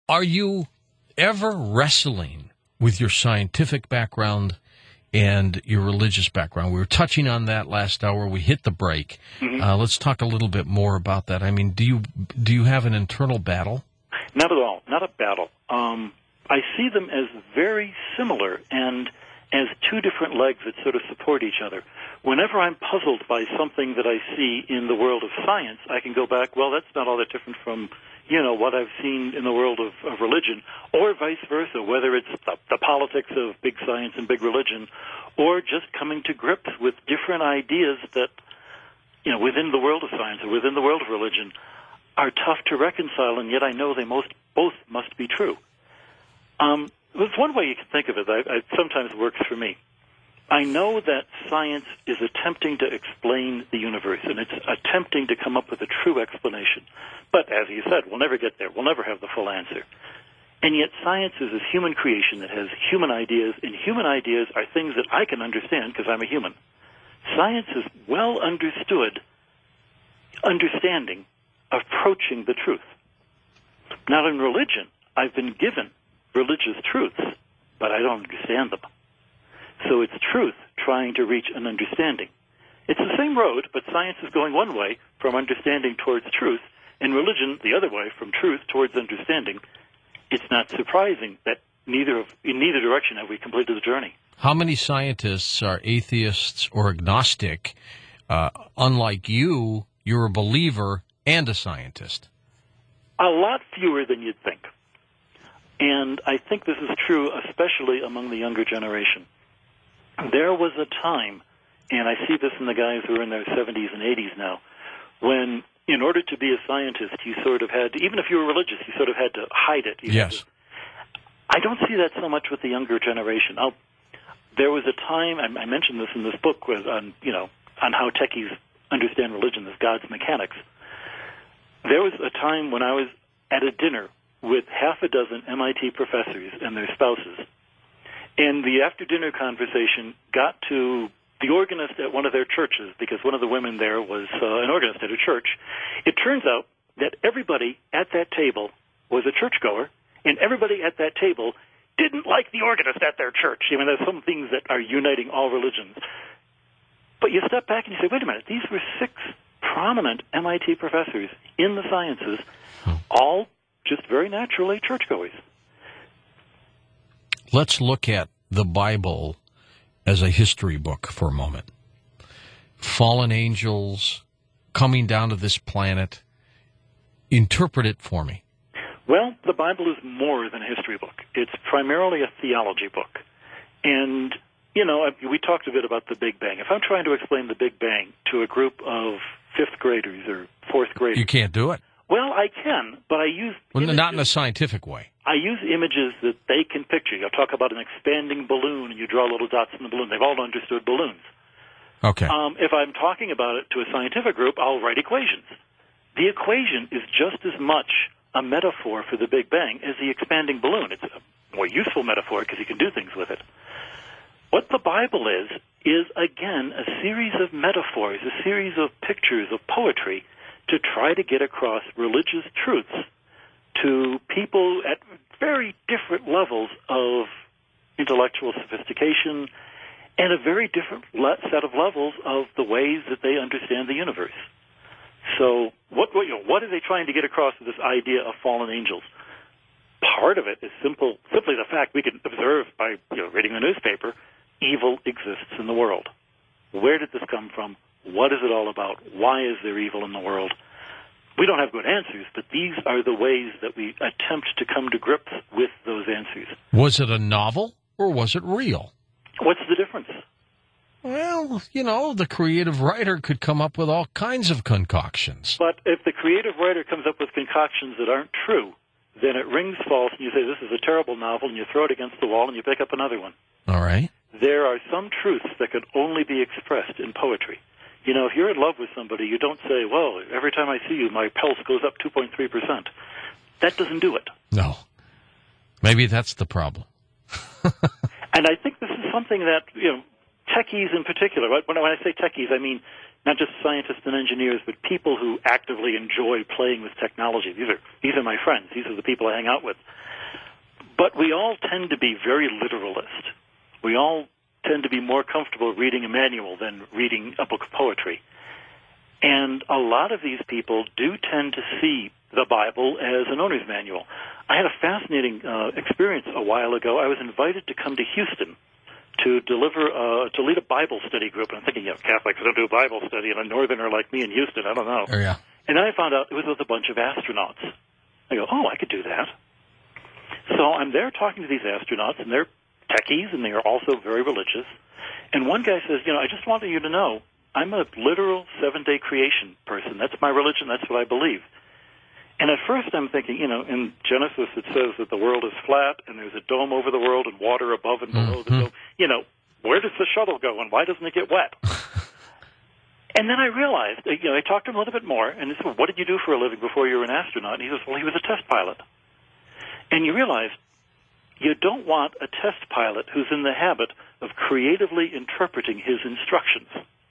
Are you ever wrestling with your scientific background and your religious background? We were touching on that last hour. We hit the break. Mm-hmm. Let's talk a little bit more about that. I mean, do you have an internal battle? Not at all. Not a battle. I see them as very similar and as two different legs that sort of support each other. Whenever I'm puzzled by something that I see in the world of science, I can go back, well, that's not all that different from, what I've seen in the world of religion, or vice versa, whether it's the politics of big science and big religion, or just coming to grips with different ideas that, within the world of science or within the world of religion are tough to reconcile, and yet I know they both must be true. There's one way you can think of it that sometimes works for me. I know that science is attempting to explain the universe, and it's attempting to come up with a true explanation. But as you said, we'll never get there. We'll never have the full answer. And yet science is this human creation that has human ideas, and human ideas are things that I can understand because I'm a human. Science is well understanding, approaching the truth. Now in religion, I've been given religious truths, but I don't understand them. So it's truth trying to reach an understanding. It's the same road, but science is going one way, from understanding towards truth, and religion the other way, from truth towards understanding. It's not surprising that in neither direction have we completed the journey. How many scientists are atheists or agnostic? Unlike you, you're a believer and a scientist. A lot fewer than you'd think. And I think this is true especially among the younger generation. There was a time, and I see this in the guys who are in their 70s and 80s now, when in order to be a scientist, you sort of had, even if you were religious, you sort of had to hide it. Yes. I don't see that so much with the younger generation. There was a time, I mentioned this in this book, on how techies understand religion as God's mechanics. There was a time when I was at a dinner with half a dozen MIT professors and their spouses. And the after-dinner conversation got to the organist at one of their churches, because one of the women there was an organist at a church. It turns out that everybody at that table was a churchgoer, and everybody at that table didn't like the organist at their church. I mean, there's some things that are uniting all religions. But you step back and you say, wait a minute, these were 6 prominent MIT professors in the sciences, all just very naturally churchgoers. Let's look at the Bible as a history book for a moment. Fallen angels coming down to this planet. Interpret it for me. Well, the Bible is more than a history book. It's primarily a theology book. And, we talked a bit about the Big Bang. If I'm trying to explain the Big Bang to a group of 5th graders or 4th graders... You can't do it. Well, I can, but I use... Well, not in a scientific way. I use images that they can picture. You'll talk about an expanding balloon, and you draw little dots in the balloon. They've all understood balloons. Okay. If I'm talking about it to a scientific group, I'll write equations. The equation is just as much a metaphor for the Big Bang as the expanding balloon. It's a more useful metaphor because you can do things with it. What the Bible is, again, a series of metaphors, a series of pictures of poetry to try to get across religious truths to people at very different levels of intellectual sophistication and a very different set of levels of the ways that they understand the universe. So what are they trying to get across with this idea of fallen angels? Part of it is simply the fact we can observe by reading the newspaper, evil exists in the world. Where did this come from? What is it all about? Why is there evil in the world? We don't have good answers, but these are the ways that we attempt to come to grips with those answers. Was it a novel or was it real? What's the difference? Well, the creative writer could come up with all kinds of concoctions. But if the creative writer comes up with concoctions that aren't true, then it rings false and you say, this is a terrible novel, and you throw it against the wall and you pick up another one. All right. There are some truths that could only be expressed in poetry. If you're in love with somebody, you don't say, well, every time I see you, my pulse goes up 2.3%. That doesn't do it. No. Maybe that's the problem. And I think this is something that, techies in particular, when I say techies, I mean not just scientists and engineers, but people who actively enjoy playing with technology. These are my friends. These are the people I hang out with. But we all tend to be very literalist. We all tend to be more comfortable reading a manual than reading a book of poetry. And a lot of these people do tend to see the Bible as an owner's manual. I had a fascinating experience a while ago. I was invited to come to Houston to lead a Bible study group. And I'm thinking, Catholics don't do Bible study, and a northerner like me in Houston, I don't know. Oh, yeah. And then I found out it was with a bunch of astronauts. I go, I could do that. So I'm there talking to these astronauts, and they're techies, and they are also very religious. And one guy says, I just wanted you to know, I'm a literal seven-day creation person. That's my religion. That's what I believe. And at first I'm thinking, in Genesis it says that the world is flat and there's a dome over the world and water above and below the dome. Where does the shuttle go and why doesn't it get wet? And then I realized, I talked to him a little bit more, and I said, what did you do for a living before you were an astronaut? And he says, well, he was a test pilot. And you realize you don't want a test pilot who's in the habit of creatively interpreting his instructions.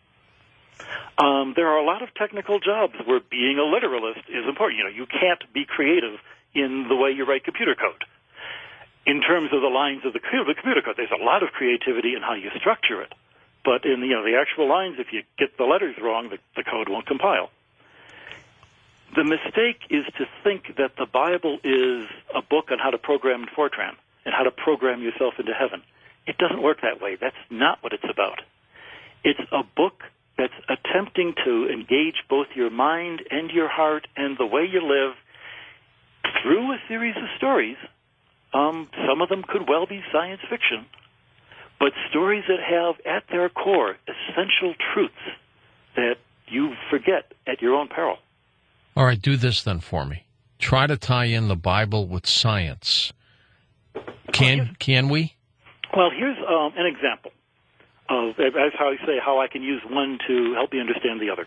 There are a lot of technical jobs where being a literalist is important. You can't be creative in the way you write computer code. In terms of the lines of the computer code, there's a lot of creativity in how you structure it. But in the actual lines, if you get the letters wrong, the code won't compile. The mistake is to think that the Bible is a book on how to program in Fortran and how to program yourself into heaven. It doesn't work that way. That's not what it's about. It's a book that's attempting to engage both your mind and your heart and the way you live through a series of stories. Some of them could well be science fiction, but stories that have at their core essential truths that you forget at your own peril. All right, do this then for me. Try to tie in the Bible with science. Can we? Well, here's an example. That's how I say how I can use one to help me understand the other.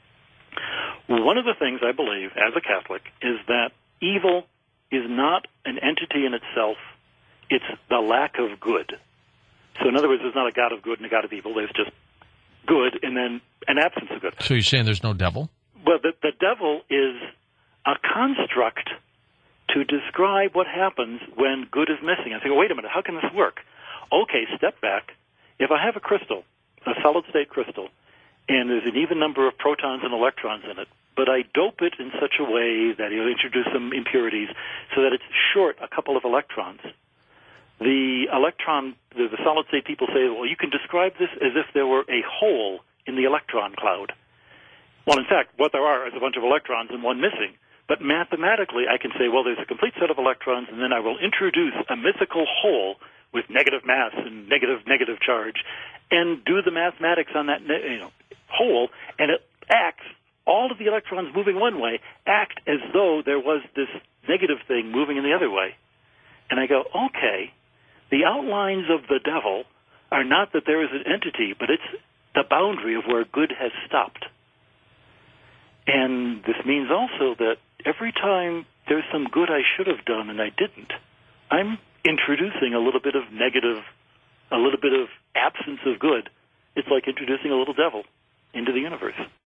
One of the things I believe as a Catholic is that evil is not an entity in itself. It's the lack of good. So in other words, there's not a God of good and a God of evil. There's just good and then an absence of good. So you're saying there's no devil? Well, the devil is a construct to describe what happens when good is missing. I think, wait a minute, how can this work? Okay, step back. If I have a crystal, a solid-state crystal, and there's an even number of protons and electrons in it, but I dope it in such a way that it'll introduce some impurities so that it's short a couple of electrons, the solid-state people say, well, you can describe this as if there were a hole in the electron cloud. Well, in fact, what there are is a bunch of electrons and one missing. But mathematically, I can say, well, there's a complete set of electrons, and then I will introduce a mythical hole with negative mass and negative charge, and do the mathematics on that hole, and it acts, all of the electrons moving one way, act as though there was this negative thing moving in the other way. And I go, okay, the outlines of the devil are not that there is an entity, but it's the boundary of where good has stopped. And this means also that every time there's some good I should have done and I didn't, I'm introducing a little bit of negative, a little bit of absence of good. It's like introducing a little devil into the universe.